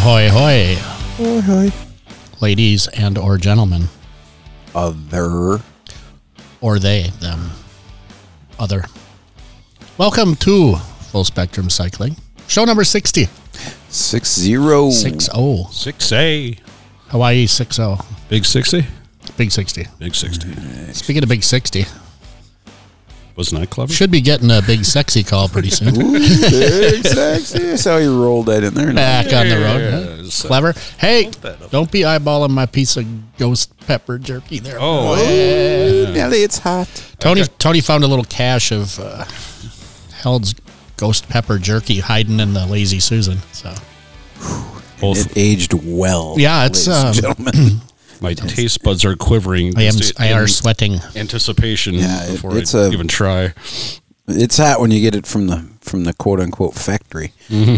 Ahoy, hoy, Ahoy. ladies and or gentlemen. Other. Or they, them, other. Welcome to Full Spectrum Cycling. Show number 60. 60. 6-0. 6A. Hawaii 6-0. Big 60? Big 60. Big 60. Speaking of Big 60, Wasn't that clever? should be getting a big sexy call pretty soon. Ooh, big sexy. That's how you rolled that in there. Back on the road. Huh? Yes. Clever. Hey, that up. don't be eyeballing my piece of ghost pepper jerky there. Oh, Nelly, it's hot. Tony found a little cache of Held's ghost pepper jerky hiding in the Lazy Susan. So both It aged well. yeah, it's ladies and gentlemen. my taste buds are quivering. I just are in sweating. Anticipation Yeah, before it's I a- even try. It's hot when you get it from the quote unquote factory.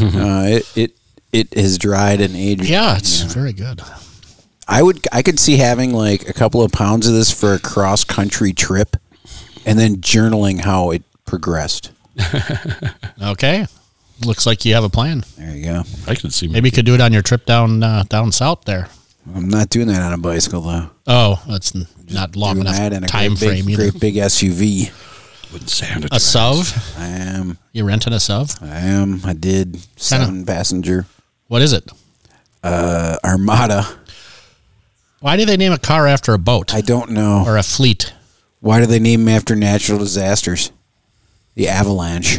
It has dried and aged. Yeah, it's very good. I could see having like a couple of pounds of this for a cross country trip, and then journaling how it progressed. Okay, looks like you have a plan. There you go. I could see Maybe you could do it on your trip down south there. I'm not doing that on a bicycle though. Oh, that's not long Doing enough that in a time great frame big, either. great big SUV. wouldn't sound A SUV? I am. You renting a SUV? I did 7-passenger What is it? Armada. Why do they name a car after a boat I don't know. or a fleet? Why do they name them after natural disasters? The avalanche.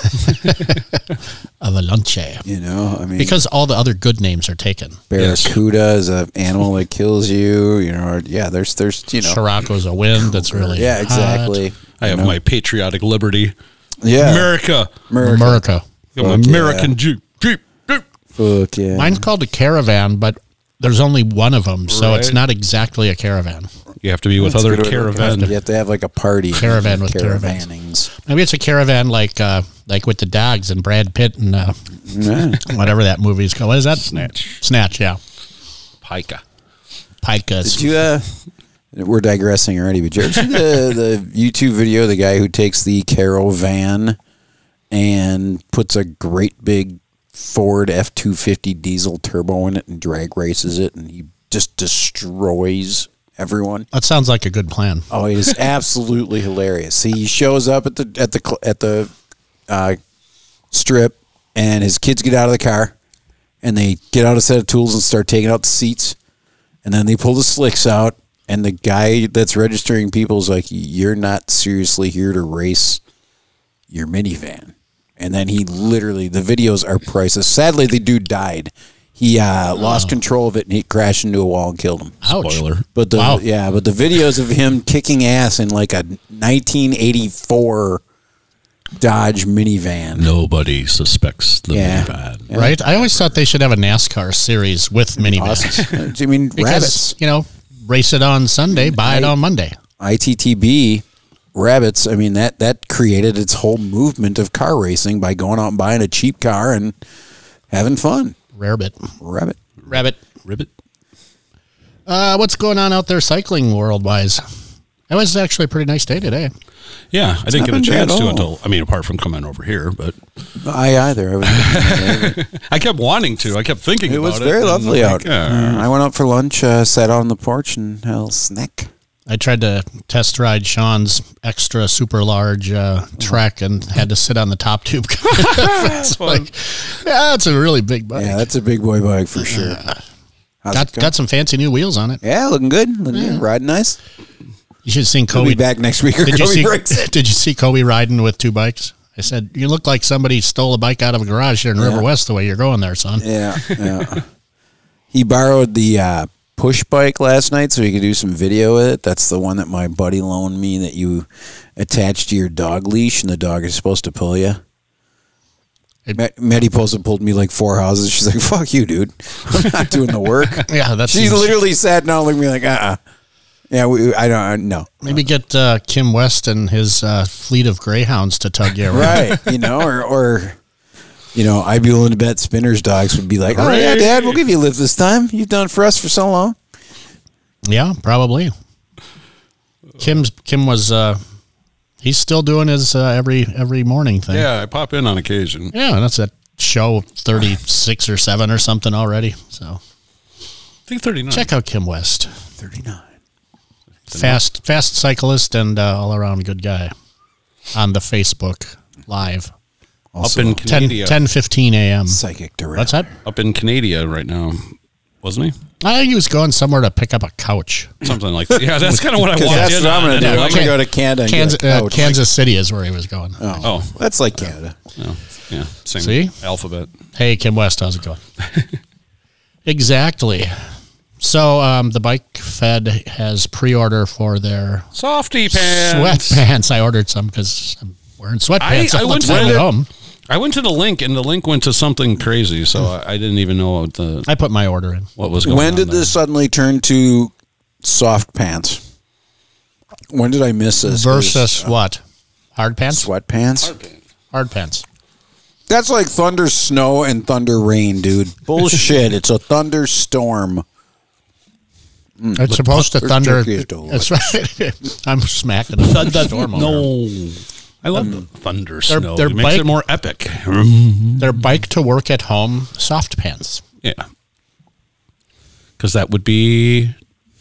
Avalanche. You know, I mean, Because all the other good names are taken. barracuda is an animal that kills you. You know, or, yeah. There's Scirocco's a wind that's really yeah, hot. exactly. I have my patriotic liberty. Yeah, America. America. I'm Fuck an yeah. American Jeep. Jeep. Fuck yeah. Mine's called a caravan, but there's only one of them, so it's Right. not exactly a caravan. You have to be with That's other good. caravan. You have to have like a party. Caravan with caravans. caravannings. Maybe it's a caravan like with the dogs and Brad Pitt and Yeah. whatever that movie's called. What is that? Snatch. Snatch, yeah. Pica. Pikas. Did you? We're digressing already, but did you ever see the YouTube video of the guy who takes the caravan and puts a great big Ford F-250 diesel turbo in it and drag races it, and he just destroys everyone? That sounds like a good plan. Oh, it is absolutely hilarious. He shows up at the strip, and his kids get out of the car, and they get out a set of tools and start taking out the seats, and then they pull the slicks out, and the guy that's registering people is like, "You're not seriously here to race your minivan." And then he literally, the videos are priceless. Sadly, the dude died. He lost control of it, and he crashed into a wall and killed him. Ouch. Spoiler. But the Wow. but the videos of him kicking ass in like a 1984 Dodge minivan. Nobody suspects the Yeah. minivan. Yeah. Right? I always thought they should have a NASCAR series with minivans. Awesome. I mean, Because, rabbits. race it on Sunday, buy it on Monday. ITTB rabbits. I mean, that created its whole movement of car racing by going out and buying a cheap car and having fun. Rarebit. Rabbit. Ribbit. What's going on out there cycling world-wise? It was actually a pretty nice day today. Yeah, I didn't not get a been bad chance at to all. until, apart from coming over here, but I either. I kept wanting to. I kept thinking It about was it. very and lovely like, out. I went out for lunch, sat out on the porch, and had a little snack. I tried to test ride Sean's extra super large Trek and had to sit on the top tube. It's like, yeah, it's a really big bike. Yeah, that's a big boy bike for sure. How's it going? Got some fancy new wheels on it. Yeah, looking good. Good. Riding nice. You should have seen We'll Kobe. be back next week. Or Did you Kobe see? breaks it. Did you see Kobe riding with two bikes? I said, "You look like somebody stole a bike out of a garage here in River West. The way you're going there, son." Yeah. He borrowed the push bike last night so he could do some video with it. That's the one that my buddy loaned me that you attach to your dog leash and the dog is supposed to pull you. Maddie pulled me like 4 houses. She's like, "Fuck you, dude. I'm not doing the work." Yeah, that's. She literally sat down looking at me like, Yeah, I don't know. Maybe get Kim West and his fleet of greyhounds to tug you around. Right, or I'd be willing to bet Spinner's dogs would be like, "Oh yeah, Dad, we'll give you a lift this time. You've done it for us for so long." Yeah, probably. Kim was he's still doing his every morning thing. Yeah, I pop in on occasion. Yeah, that's at show 36 or 7 or something already. So I think 39. check out Kim West. 39. Fast cyclist and all around good guy on the Facebook Live. Also, Up in 10, Canada. 10:15 a.m. psychic director. What's that? Up in Canada right now, wasn't he? I think he was going somewhere to pick up a couch. Something like that. Yeah, that's kind of what I Because wanted. that's what I'm going to do. I'm going to go to Canada and Kansas, get a couch. Kansas City is where he was going. Oh. That's like Canada. No. Yeah, same See? alphabet. Hey, Kim West, how's it going? Exactly. So the Bike Fed has pre-order for their Softy pants. sweatpants. I ordered some because I'm wearing sweatpants I all went the time to at it. home. I went to the link, and the link went to something crazy, so I didn't even know I put my order in. what was going on. When did there. this suddenly turn to soft pants? When did I miss this? Versus what? Hard pants? Sweatpants? Hard pants. That's like thunder snow and thunder rain, dude. Bullshit. It's a thunderstorm. It's supposed to Where's thunder. Turkey's door? That's right. I'm smacking a thunderstorm over. No. I love the thunder snow. they're It makes bike- it more epic. They're bike to work at home soft pants. Yeah. Because that would be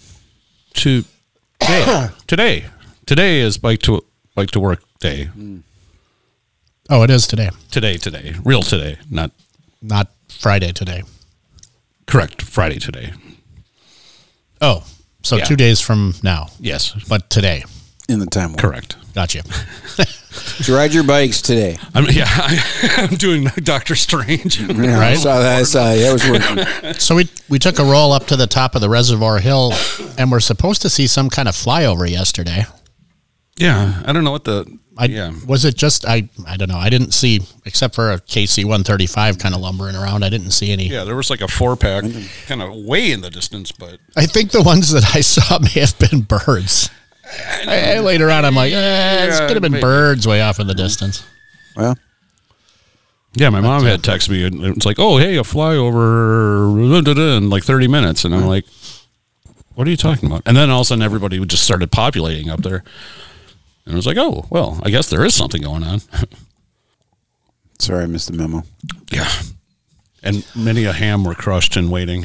today. Today is bike to work day. Oh, it is today, Today. Real today. Not not Friday today. correct. Friday today. Oh, so Yeah. 2 days from now, Yes. but today. In the time warp. Correct. Gotcha. Did you ride your bikes today? I'm doing Doctor Strange. Yeah, Right. I saw that. That was working. So we took a roll up to the top of the Reservoir Hill, and we're supposed to see some kind of flyover yesterday. Yeah. I don't know what Was it just I don't know. I didn't see, except for a KC 135 kind of lumbering around. I didn't see any. Yeah, there was like a 4-pack kind of way in the distance, but I think the ones that I saw may have been birds. Later on, I'm like, it could have been maybe. birds way off in the distance. Well, yeah, my mom had texted me and it's like, oh, hey, a flyover in like 30 minutes. And I'm like, what are you talking about? And then all of a sudden everybody just started populating up there. And I was like, oh, well, I guess there is something going on. sorry, I missed the memo. Yeah. And many a ham were crushed and waiting.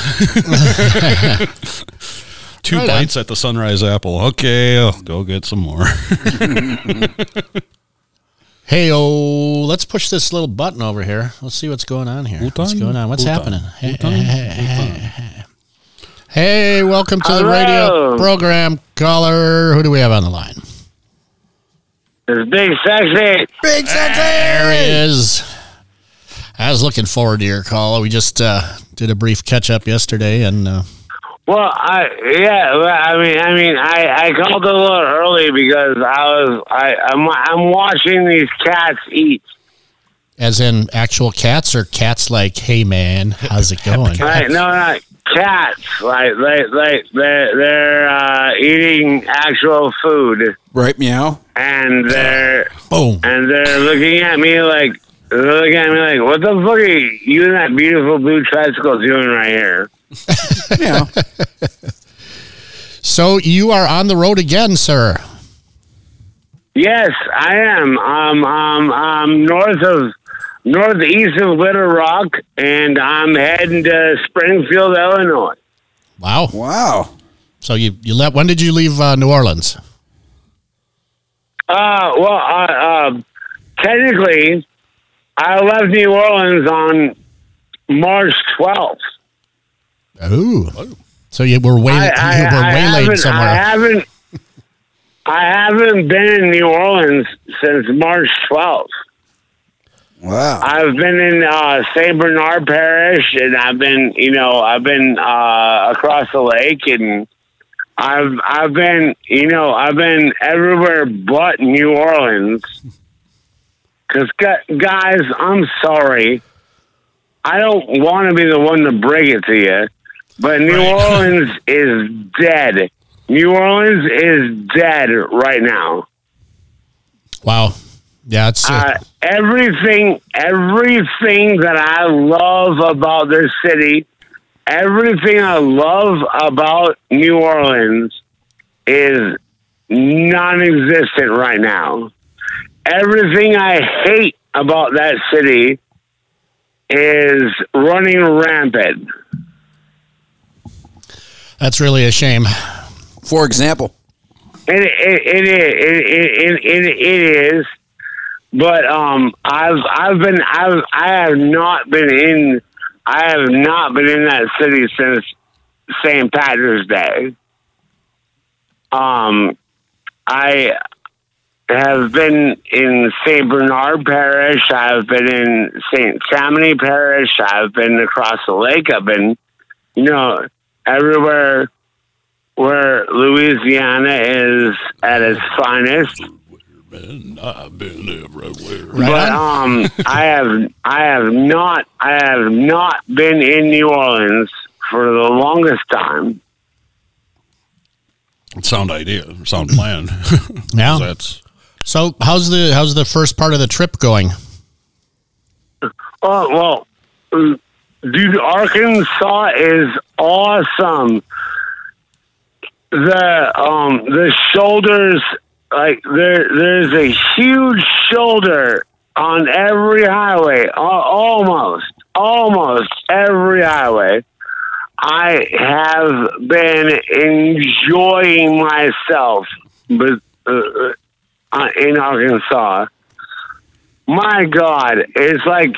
Two Right on. bites at the Sunrise Apple. Okay, I'll go get some more. Hey, let's push this little button over here. Let's see what's going on here. What's going on? What's happening? Hey, welcome to the radio program, caller. Who do we have on the line? It's Big Sexy. Big sexy. There he is. I was looking forward to your call. We just did a brief catch up yesterday, and Well, I called a little early because I'm watching these cats eat. as in actual cats or cats like, hey man, how's it going? Right? No, not cats. Like they're eating actual food, Right, meow. and they're Boom. looking at me like what the fuck are you and that beautiful blue tricycle doing right here? Meow. So you are on the road again, sir. Yes, I am. I'm northeast of Little Rock, and I'm heading to Springfield, Illinois. Wow. Wow. So you left. When did you leave New Orleans? Technically, I left New Orleans on March 12th. Oh. So you were waylaid somewhere. I haven't been in New Orleans since March 12th. Wow. I've been in St. Bernard Parish, and I've been across the lake, and I've been everywhere but New Orleans. Because guys, I'm sorry, I don't want to be the one to break it to you, but New Orleans is dead. New Orleans is dead right now. Wow. Yeah, it's Everything that I love about this city, everything I love about New Orleans is non-existent right now. Everything I hate about that city is running rampant. That's really a shame. For example. It is, but I have not been in that city since St. Patrick's Day. I have been in St. Bernard Parish. I've been in St. Tammany Parish. I've been across the lake. I've been, everywhere where Louisiana is at its finest. I've been everywhere. Right But I have not been in New Orleans for the longest time. Sound plan. Yeah. That's So how's the first part of the trip going? Oh well, dude, Arkansas is awesome. The shoulders, like there's a huge shoulder on every highway, almost every highway. I have been enjoying myself in Arkansas. My God, it's like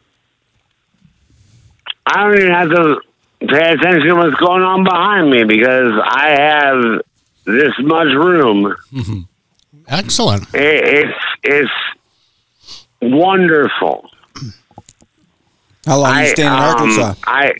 I don't even have to pay attention to what's going on behind me because I have this much room. Excellent. It's wonderful. How long are you staying in Arkansas?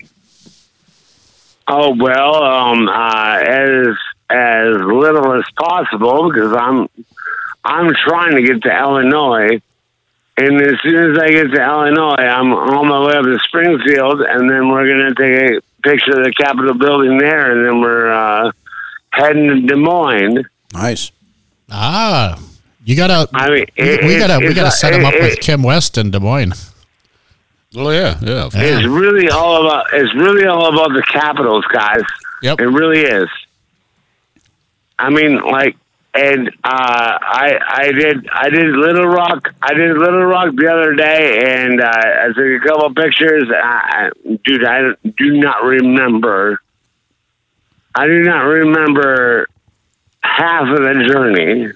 As little as possible because I'm trying to get to Illinois, and as soon as I get to Illinois, I'm on my way up to Springfield, and then we're gonna take a picture of the Capitol building there, and then we're heading to Des Moines. Nice. You gotta. I mean, we gotta set him up with Kim West in Des Moines. Oh yeah. It's really all about the Capitals, guys. Yep. It really is. I mean, like, and I did Little Rock. I did Little Rock the other day, and I took a couple pictures. Dude, I do not remember. I do not remember half of the journey.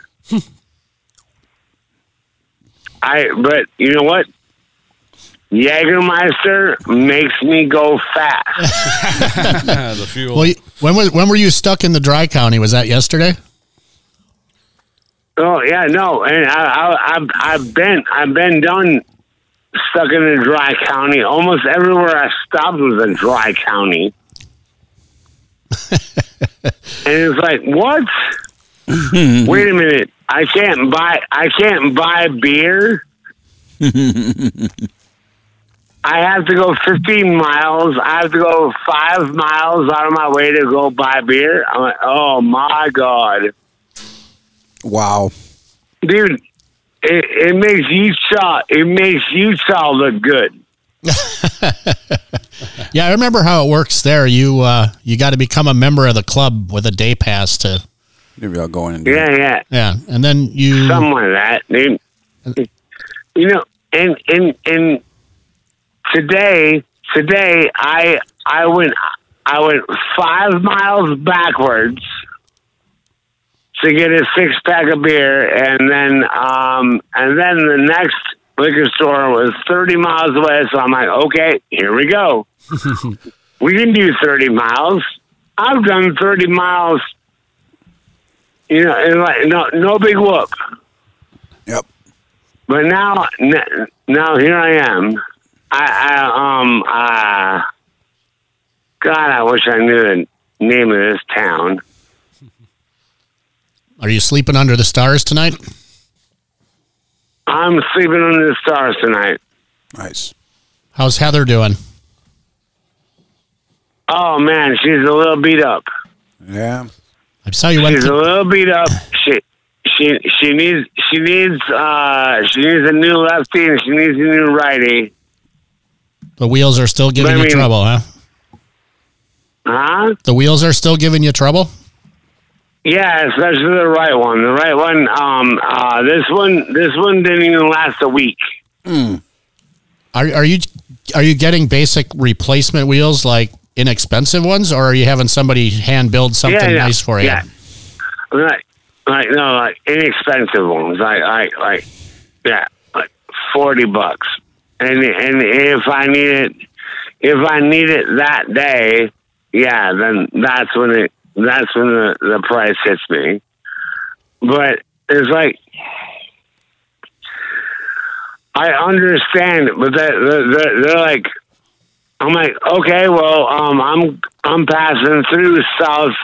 But you know what? Jägermeister makes me go fast. The fuel. Well, when were you stuck in the dry county? Was that yesterday? Oh yeah, no, and I've been done stuck in a dry county. Almost everywhere I stopped was a dry county, and it's like, what? Wait a minute, I can't buy beer. I have to go 15 miles. I have to go 5 miles out of my way to go buy beer. I'm like, oh my God. Wow. Dude, it makes Utah look good. Yeah, I remember how it works there. You got to become a member of the club with a day pass to. Maybe I'll go in and Yeah. Yeah, and then you. Something like that, dude. And today I went 5 miles backwards to get a 6-pack of beer, and then the next liquor store was 30 miles away. So I'm like, okay, here we go. We can do 30 miles. I've done 30 miles. And like no big whoop. Yep. But now here I am. God, I wish I knew the name of this town. Are you sleeping under the stars tonight? I'm sleeping under the stars tonight. Nice. How's Heather doing? Oh man, she's a little beat up. Yeah. I saw you went. She's a little beat up. She needs a new lefty and she needs a new righty. The wheels are still giving you trouble, huh? Huh? The wheels are still giving you trouble? Yeah, especially the right one. The right one. This one didn't even last a week. Are you are you getting basic replacement wheels, like inexpensive ones, or are you having somebody hand build something nice for you? Yeah, like inexpensive ones, like $40, and if I need it that day, yeah, then that's when the price hits me. But it's like, I understand, but they're like, I'm like, okay, well, I'm passing through South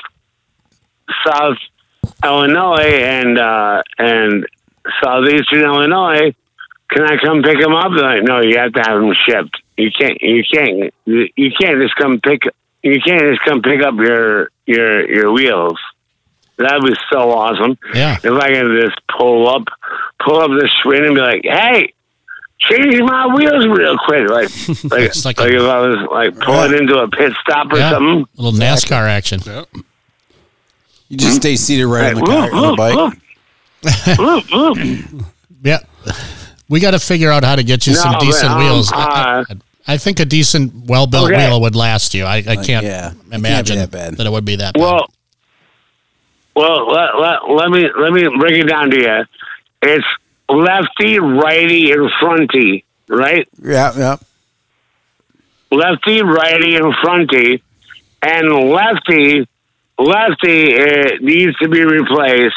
Illinois and southeastern Illinois. Can I come pick them up? They're like, no, you have to have them shipped. You can't just come pick up your wheels. That was so awesome. Yeah. If I can just pull up the Schwinn and be like, hey, change my wheels real quick. Like if I was like pulling into a pit stop or something. A little NASCAR action. Yep. You just stay seated right on the bike. Yeah. We got to figure out how to get you some decent wheels. I think a decent, well-built wheel would last you. I can't imagine that it would be that bad. Well, let me break it down to you. It's lefty, righty, and fronty, right? Yeah. Lefty, righty, and fronty, and lefty needs to be replaced.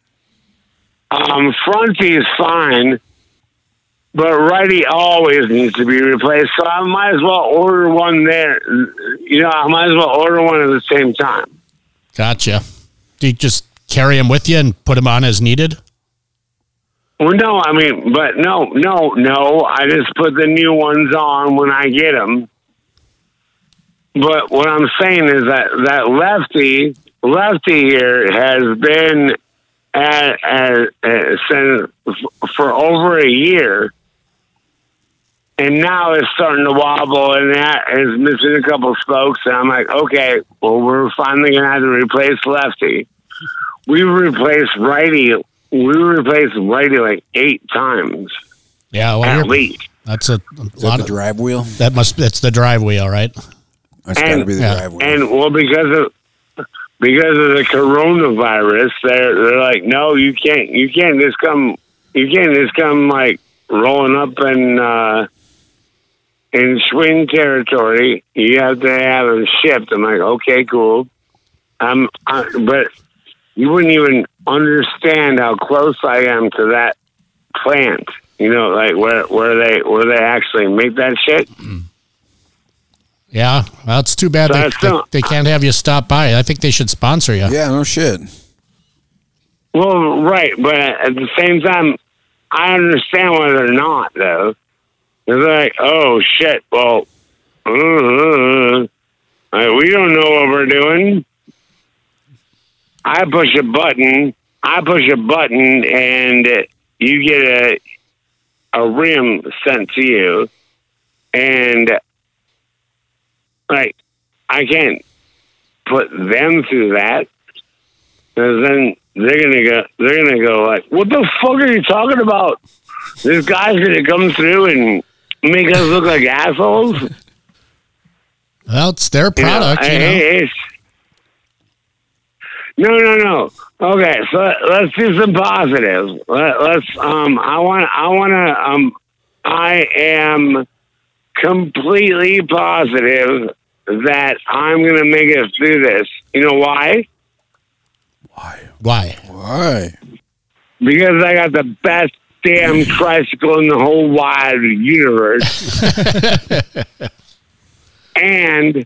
Fronty is fine, but righty always needs to be replaced. So I might as well order one there. I might as well order one at the same time. Gotcha. Do you just carry them with you and put them on as needed? Well, no, I mean, but no. I just put the new ones on when I get them. But what I'm saying is that lefty here has been for over a year, and now it's starting to wobble, and that is missing a couple spokes. And I'm like, okay, well, we're finally gonna have to replace lefty. We replaced righty like 8 times. Yeah, well, at least. That's a lot of drive wheel. It's the drive wheel, right? That's got to be the drive wheel. And well, because of the coronavirus, they're like, no, you can't just come like rolling up in Schwinn territory. You have to have them shipped. I'm like, okay, cool. But you wouldn't even understand how close I am to that plant. Like where they actually make that shit. Yeah, well, it's too bad they can't have you stop by. I think they should sponsor you. Yeah, no shit. Well, right, but at the same time, I understand why they're not, though. They're like, oh, shit, well, we don't know what we're doing. I push a button, and you get a rim sent to you, and like, I can't put them through that, because then they're gonna go like, what the fuck are you talking about? This guy's gonna come through and make us look like assholes? Well, it's their product, No. Okay, so let's do some positives. I am completely positive that I'm going to make it through this. You know why? Why? Because I got the best damn tricycle in the whole wide universe. and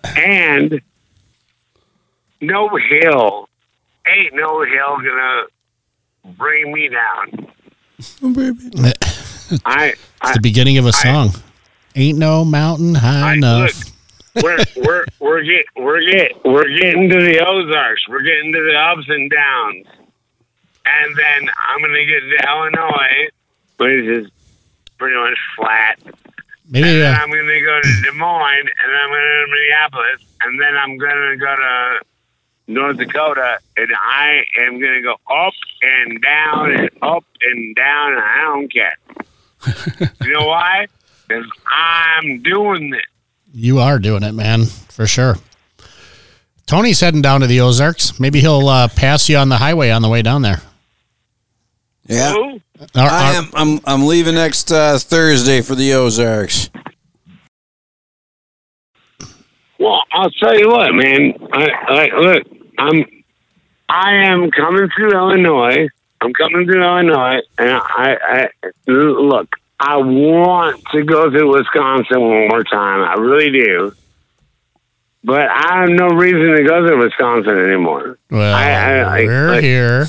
ain't no hill gonna bring me down. Oh, baby. It's the beginning of a song. Ain't no mountain high enough. Look, we're getting to the Ozarks. We're getting to the ups and downs, and then I'm gonna get to Illinois, which is pretty much flat. Maybe then I'm gonna go to Des Moines, and then I'm gonna go to Minneapolis, and then I'm gonna go to North Dakota, and I am gonna go up and down, and I don't care. You know why? because I'm doing it. You are doing it, man, for sure. Tony's heading down to the Ozarks. Maybe he'll pass you on the highway on the way down there. Yeah, I'm leaving next Thursday for the Ozarks. Well, I'll tell you what, man. I am coming through Illinois. And I look. I want to go through Wisconsin one more time. I really do. But I have no reason to go to Wisconsin anymore. Well, we're here.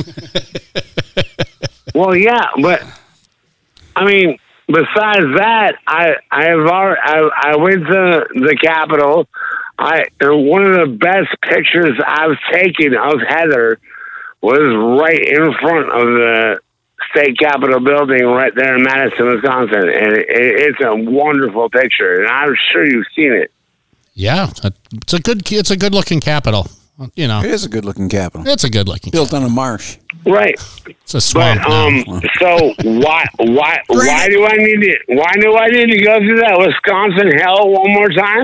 Well, yeah, but I mean, besides that, I went to the Capitol. One of the best pictures I've taken of Heather was right in front of the state Capitol building right there in Madison, Wisconsin, and it's a wonderful picture, and I'm sure you've seen it. Yeah, it's a good looking Capitol. You know, it is a good looking Capitol. It's a good looking built on a marsh, right? It's a swamp. But, so why do I need to go through that Wisconsin hell one more time?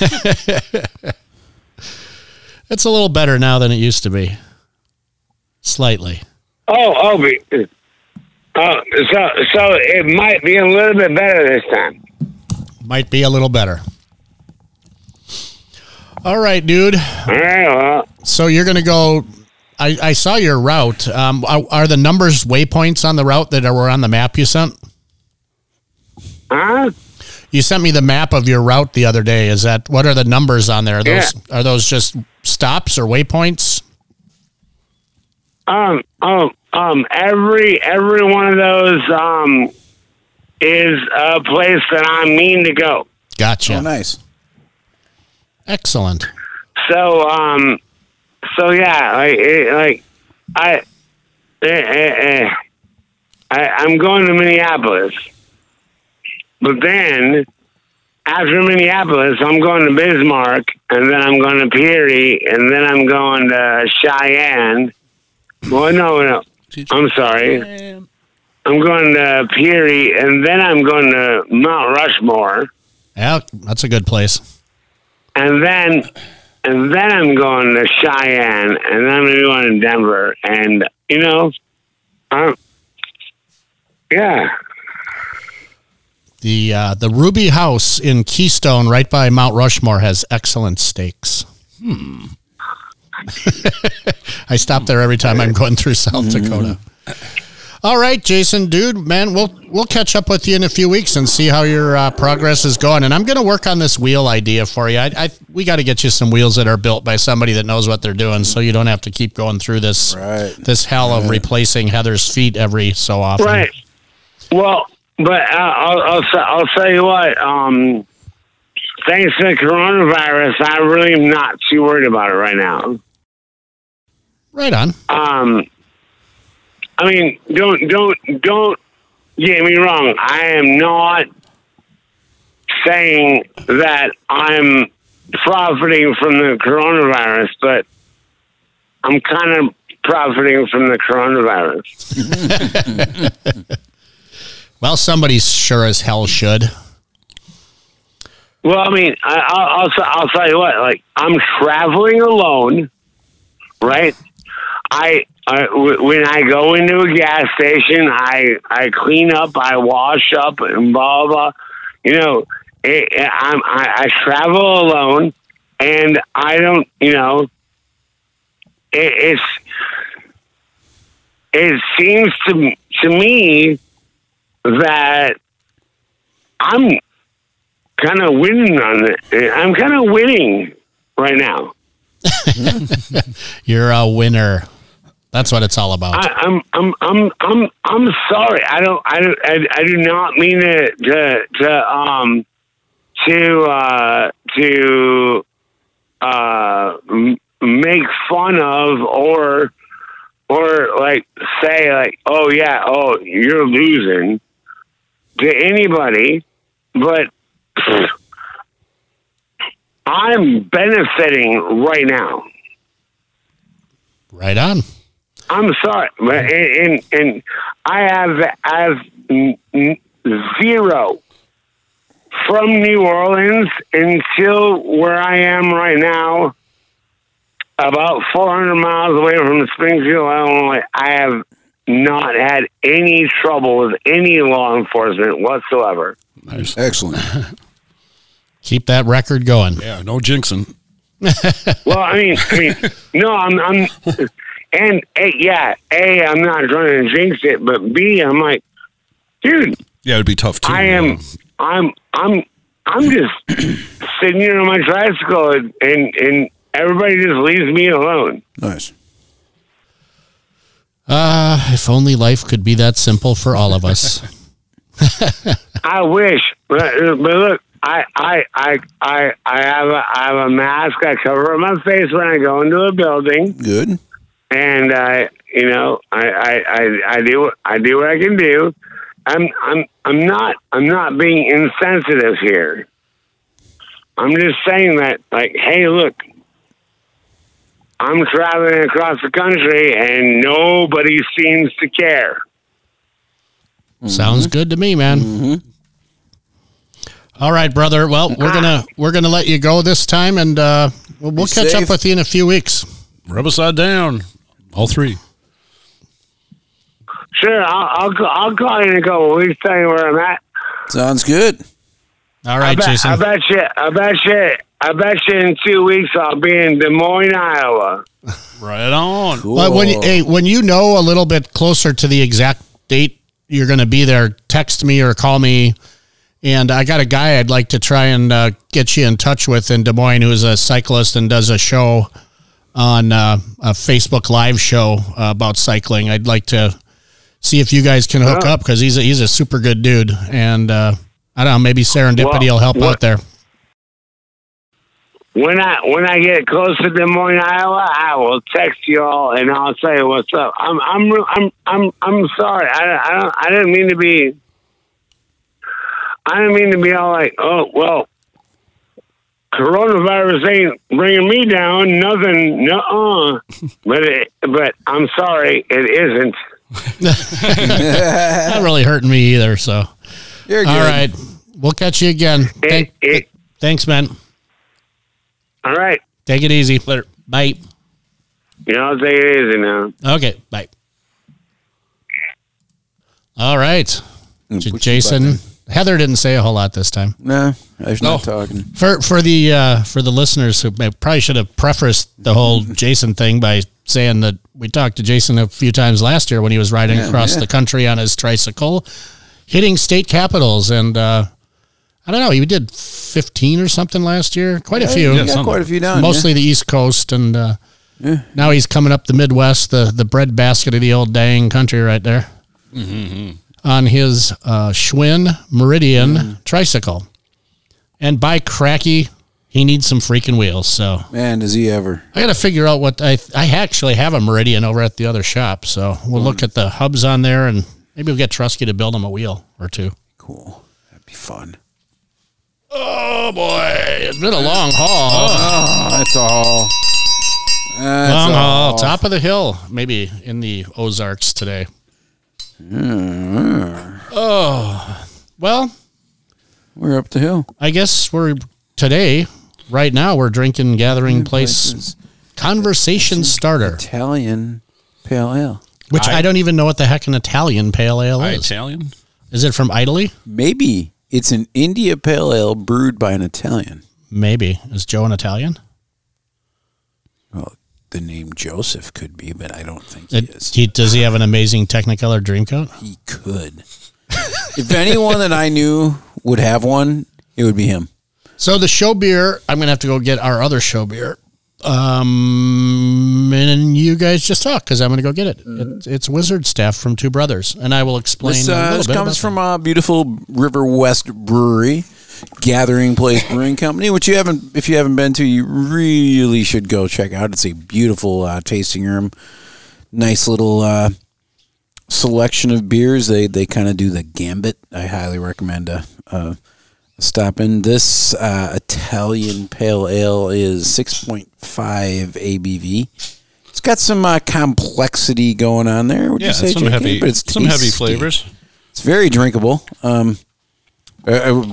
It's a little better now than it used to be. Slightly. So it might be a little bit better this time. Might be a little better. All right, dude. All right, well. So you're going to go... I saw your route. Are the numbers waypoints on the route that were on the map you sent? Huh? You sent me the map of your route the other day. What are the numbers on there? Are those just stops or waypoints? Every one of those is a place that I mean to go. Gotcha. Oh, nice. Excellent. So yeah, I'm going to Minneapolis, but then after Minneapolis, I'm going to Bismarck, and then I'm going to Peary, and then I'm going to Cheyenne. Well, no, I'm sorry. I'm going to Peary, and then I'm going to Mount Rushmore. Yeah, that's a good place. And then I'm going to Cheyenne, and then I'm going to Denver, and yeah. The Ruby House in Keystone, right by Mount Rushmore, has excellent steaks. I stop there every time I'm going through South Dakota. All right, Jason, dude, man, we'll catch up with you in a few weeks and see how your progress is going. And I'm going to work on this wheel idea for you. We got to get you some wheels that are built by somebody that knows what they're doing, so you don't have to keep going through this hell of replacing Heather's feet every so often. Right. Well, but I'll tell you what. Thanks to the coronavirus, I really am not too worried about it right now. Right on. I mean, don't get me wrong. I am not saying that I'm profiting from the coronavirus, but I'm kind of profiting from the coronavirus. Well, somebody sure as hell should. Well, I mean, I'll tell you what. Like, I'm traveling alone, right? When I go into a gas station, I clean up, I wash up, and blah blah. I travel alone, and I don't. It seems to me that I'm kind of winning on it. I'm kind of winning right now. You're a winner. That's what it's all about. I'm sorry. I do not mean to make fun of or like say like, oh yeah, oh you're losing to anybody, but I'm benefiting right now. Right on. I'm sorry, and I have zero from New Orleans until where I am right now, about 400 miles away from Springfield, Illinois, I have not had any trouble with any law enforcement whatsoever. Nice. Excellent. Keep that record going. Yeah, no jinxing. Well, I mean, no, I'm and A, I'm not trying to jinx it, but B, I'm like, dude, Yeah, it'd be tough too. I'm just sitting here on my tricycle and everybody just leaves me alone. Nice. If only life could be that simple for all of us. I wish, but look, I have a mask. I cover my face when I go into a building, Good. and I do what I can do. I'm not being insensitive here. I'm just saying that, like, hey, look, I'm traveling across the country and nobody seems to care. Sounds good to me, man. All right, brother. Well, we're gonna let you go this time, and we'll catch safe. up with you in a few weeks. Rub upside down. All three. Sure, I'll call you in a couple of weeks, tell you where I'm at. Sounds good. All right, Jason. I bet you in 2 weeks I'll be in Des Moines, Iowa. Right on. Cool. Well, when you know a little bit closer to the exact date you're going to be there, text me or call me. And I got a guy I'd like to try and get you in touch with in Des Moines who's a cyclist and does a show on a Facebook Live show about cycling. I'd like to see if you guys can hook up because he's a super good dude. And I don't know, maybe serendipity will help out there. When I get close to Des Moines, Iowa, I will text you all and I'll say what's up. I'm sorry. I didn't mean to be. I didn't mean to be all like, oh well, coronavirus ain't bringing me down. Nothing. Nuh-uh. But I'm sorry, it isn't. Not really hurting me either. So You're good. all right, we'll catch you again. Thanks, man. All right. Take it easy. Later. Bye. I'll take it easy now. Okay. Bye. All right. Push your Jason. button. Heather didn't say a whole lot this time. No, I was not talking. For the listeners who probably should have prefaced the whole Jason thing by saying that we talked to Jason a few times last year when he was riding across the country on his tricycle, hitting state capitals, and I don't know, he did 15 or something last year. Quite a few. You got quite a few down. Mostly the East Coast, and now he's coming up the Midwest, the breadbasket of the old dang country right there, on his Schwinn Meridian tricycle. And by cracky, he needs some freaking wheels. So Man, does he ever. I got to figure out what I actually have a Meridian over at the other shop. So we'll look at the hubs on there, and maybe we'll get Trusky to build him a wheel or two. Cool. That'd be fun. Oh boy, it's been a long haul. Oh, that's all. Long haul, top of the hill, maybe in the Ozarks today. Oh, well, We're up the hill. I guess we're right now we're drinking Gathering Place Conversation Starter, Italian pale ale. which I don't even know what the heck an Italian pale ale is. Italian? Is it from Italy? Maybe it's an India pale ale brewed by an Italian. Maybe. Is Joe an Italian? Well, the name Joseph could be, but I don't think he is. Does he have an amazing Technicolor Dreamcoat? He could. If anyone that I knew would have one, it would be him. So the show beer, I'm going to have to go get our other show beer. And you guys just talk because I'm going to go get it. It's Wizard Staff from Two Brothers, and I will explain This, a little this bit comes about from a beautiful River West Brewery, Gathering Place Brewing Company, which if you haven't been to, you really should go check out. It's a beautiful tasting room, nice little selection of beers. They kind of do the gambit. I highly recommend stop in. This Italian pale ale is 6.5 ABV. It's got some complexity going on there. Would you say, some JK? But it's heavy tasty. flavors. It's very drinkable.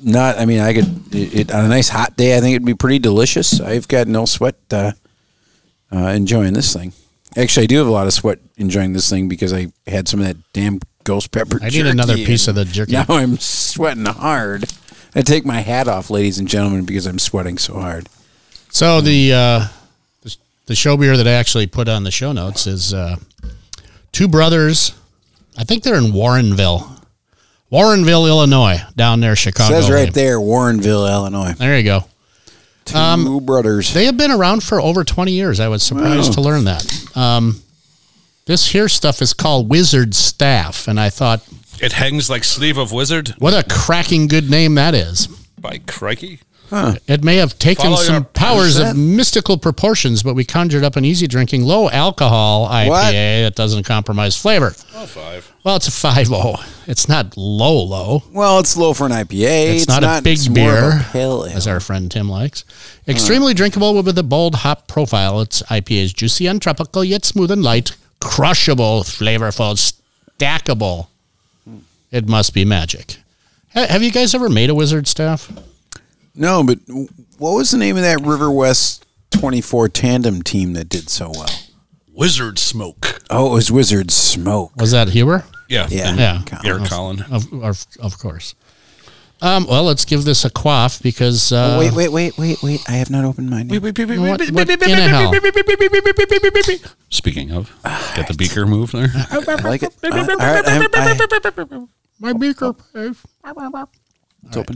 not. I mean, I could on a nice hot day. I think it'd be pretty delicious. I've got no sweat enjoying this thing. Actually, I do have a lot of sweat enjoying this thing because I had some of that damn ghost pepper. I need another piece of the jerky. Now I'm sweating hard. I take my hat off, ladies and gentlemen, because I'm sweating so hard. So the show beer that I actually put on the show notes is Two Brothers. I think they're in Warrenville, Illinois, down there, Chicago. It says right there, Warrenville, Illinois. There you go. Two Brothers. They have been around for over 20 years. I was surprised to learn that. This here stuff is called Wizard Staff, and I thought, It hangs like sleeve of wizard. what a cracking good name that is. By crikey. It may have taken Follow some your- powers Is of mystical proportions, but we conjured up an easy drinking, low alcohol IPA What? that doesn't compromise flavor. Oh, 5. Well, it's a 5.0. It's not low, Well, it's low for an IPA. It's not a big it's more of beer, a pale ale. as our friend Tim likes. Extremely drinkable with a bold hop profile. Its IPA is juicy and tropical, yet smooth and light. Crushable, flavorful, stackable. It must be magic. Have you guys ever made a Wizard Staff? No, but what was the name of that River West 24 tandem team that did so well? Wizard smoke. Oh, it was Wizard Smoke. Was that Huber? Yeah. Yeah. And Yeah. Garrett Collin. Of course. Well, let's give this a quaff because... Wait. I have not opened mine. what in the hell? Speaking of, get the beaker move there. I like it. All right, My beaker. it's open.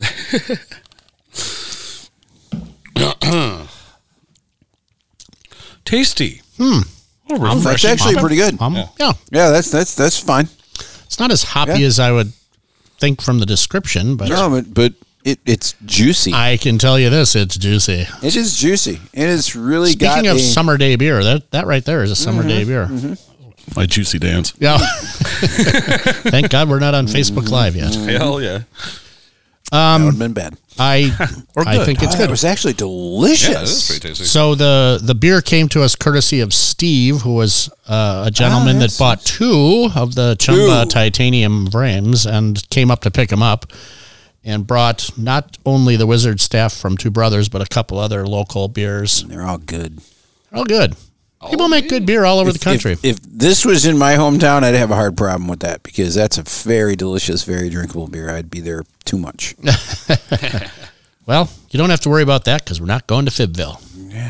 Tasty. That's Refreshing. actually pretty good. Yeah. Yeah, that's fine. It's not as hoppy Yeah. as I would think from the description, but No, but it's juicy. I can tell you this, it's juicy. It is juicy. It is really Speaking got of a, summer day beer, that right there is a summer day beer. My juicy dance. Yeah. Thank God we're not on Facebook Live yet. Hell yeah. that would have been bad. I good. think it's It good. was actually delicious. Yeah, this is pretty tasty. So the beer came to us courtesy of Steve, who was a gentleman that bought two of the Chumba titanium frames and came up to pick them up and brought not only the Wizard Staff from Two Brothers, but a couple other local beers. They're all good. All good. People make good beer all over the country. If this was in my hometown, I'd have a hard problem with that because that's a very delicious, very drinkable beer. I'd be there too much. Well, you don't have to worry about that because we're not going to Fibbville.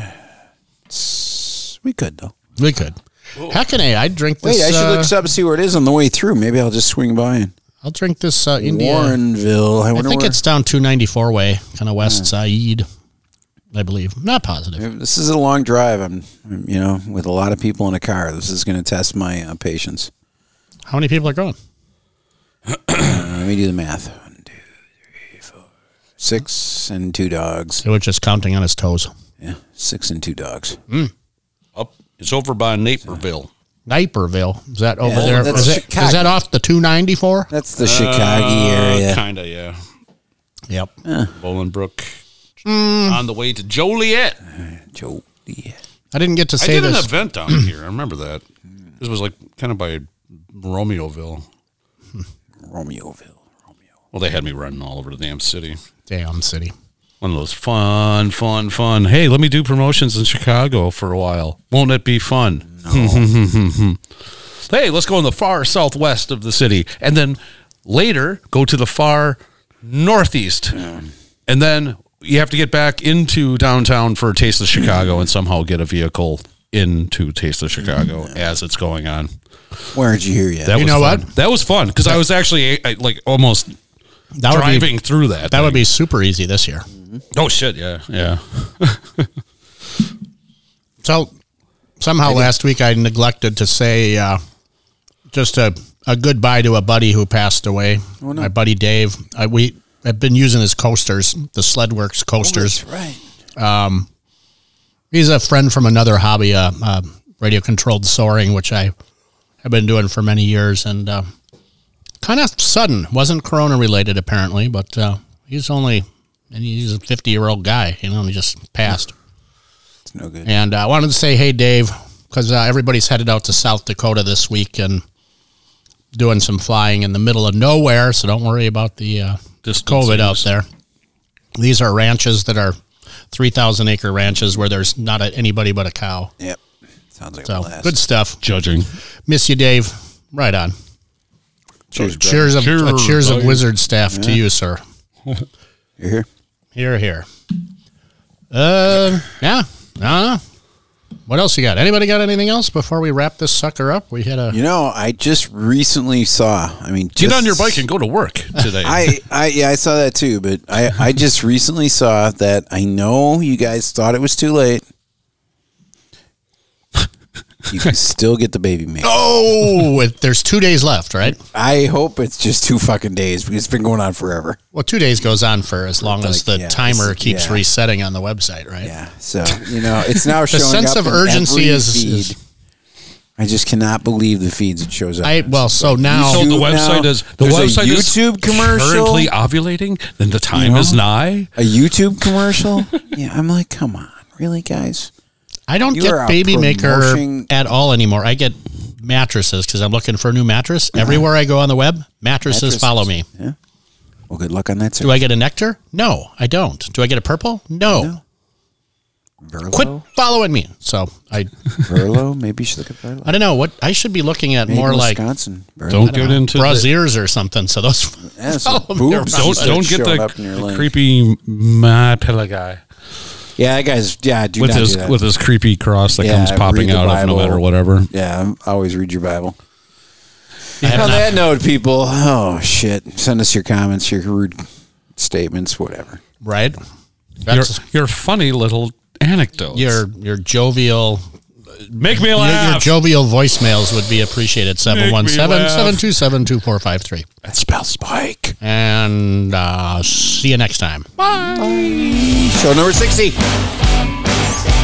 We could though. We could. Heck, I'd drink this. Wait, I should look this up and see where it is on the way through. Maybe I'll just swing by and I'll drink this India. Warrenville. I I wonder think where. it's down 294 way, kind of west side, I believe. Not positive. This is a long drive. I'm with a lot of people in a car. This is going to test my patience. How many people are going? Let me do the math. 1, 2, 3, 4, 6 and 2 dogs. He was just counting on his toes. Yeah, 6 and 2 dogs. Up. It's over by Naperville. Naperville. Is that over Yeah, there? that's Is Chicago. that off the 294? That's the Chicago area. Kind of, yeah. Yep. Bolingbrook. On the way to Joliet. Joliet. I didn't get to I say did an this. event down here. I remember that. This was like kind of by Romeoville. Romeoville. Well, they had me running all over the damn city. Damn city. One of those fun. Hey, let me do promotions in Chicago for a while. Won't it be fun? Hey, let's go in the far southwest of the city. And then later, go to the far northeast. And then you have to get back into downtown for Taste of Chicago and somehow get a vehicle into Taste of Chicago as it's going on. Where did you hear yet? That You was know fun. what? That was fun because I was actually like almost That would be, driving through that. that would thing. be super easy this year. Oh shit! Yeah. So somehow last week I neglected to say just a goodbye to a buddy who passed away. Oh, no. My buddy Dave. We have been using his coasters, the Sledworks coasters. That's right. He's a friend from another hobby, radio controlled soaring, which I have been doing for many years, and kind of sudden. Wasn't Corona related apparently, but he's a 50-year-old guy, and he just passed. It's no good. And I wanted to say, hey, Dave, because everybody's headed out to South Dakota this week and doing some flying in the middle of nowhere, so don't worry about the COVID out there. These are ranches that are 3,000 acre ranches where there's not anybody but a cow. Yep. Sounds like a So blast. good stuff. Judging. Miss you, Dave. Right on. Cheers, Cheers of Cheers. Wizard staff to you, sir. You're here? Here. Yeah. What else you got? Anybody got anything else before we wrap this sucker up? We had a. I just recently saw. Get on your bike and go to work today. I saw that too, but I just recently saw that. I know you guys thought it was too late. You can still get the baby maker. There's 2 days left, right? I hope it's just 2 fucking days because it's been going on forever. Well, 2 days goes on for as long as the timer keeps yeah. resetting on the website, right? Yeah, so it's now The showing sense up of in urgency every is- feed. I just cannot believe the feeds it shows up. So the YouTube website now, is there's a website YouTube is commercial. currently ovulating. Then the time is nigh. A YouTube commercial? Yeah, I'm like, come on, really, guys? I don't You get are Baby Maker promoting- at all anymore. I get mattresses because I'm looking for a new mattress. Everywhere I go on the web, mattresses follow me. Yeah. Well, good luck on that. Do I get a nectar? No, I don't. Do I get a purple? No. Verlo? Quit following me. So Verlo? Maybe you should look at Verlo. I don't know what I should be looking at. Maybe more like Wisconsin. Verlo. Don't get into braziers or something. So those Yeah, some follow me boobs. around. Don't get showing up in your the link. creepy my pillow guy Yeah, that guy's. Yeah, do with not his do that. with his creepy cross that Yeah, comes popping read the out of no Bible. matter whatever. Yeah, always read your Bible. I have On not- that note, people. Oh shit! Send us your comments, your rude statements, whatever. right. Your That's your funny little anecdotes. your jovial. Make me Your laugh. jovial voicemails would be apprecited. 717-724-53. That spells Spike. And see you next time. Show number 60.